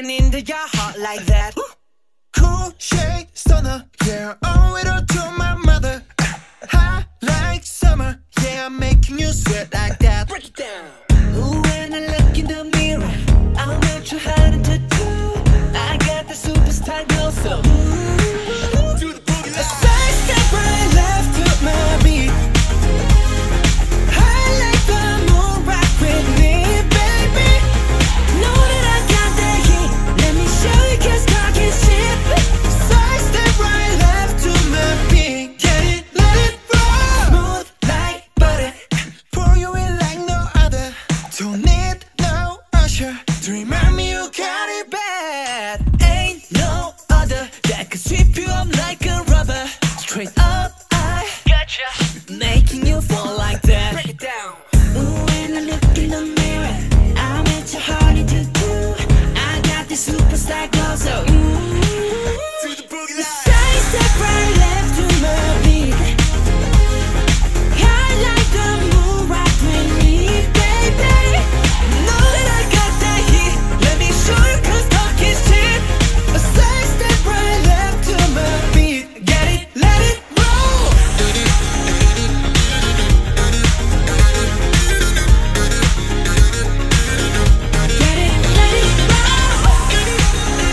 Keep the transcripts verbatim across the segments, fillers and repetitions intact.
getting into your heart like that. Cool shade stunner, yeah, owe it all to my mother. Hot like summer, yeah, I'm making you sweat like that. Break it down. Ooh, when I look in the mirror, I'm not too hard to do. I got the superstar glow, so ooh, Do the boogie a side step right left to my beat. I like the moon rock with me, baby. Know that I got that heat. Let me show you, 'cause talk is cheap. Side step right left to my beat. Get it, let it roll. Smooth like butter. Pour you in like no other. Don't need no usher to remind me you got it bad. Ain't no other that could sweep you up like a rubber. Straight up, I gotcha, making you fall like that. Break it down. Ooh, when I look in the mirror, I'm at your heart to do. I got the superstar glow, so ooh, Do the boogie line. side step right left to my beat. I like the moon rock with me, baby. Know that I got that heat. Let me show you, 'cause talk is cheap. A side step right left to my beat. Get it, let it roll. Get it, let it roll. Get it,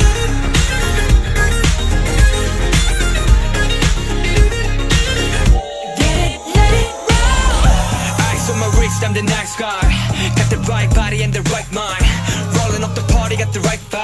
let it roll. Ice on my wrist, I'm the nice guy. Got the right body and the right mind. Rolling up the party, got the right vibe.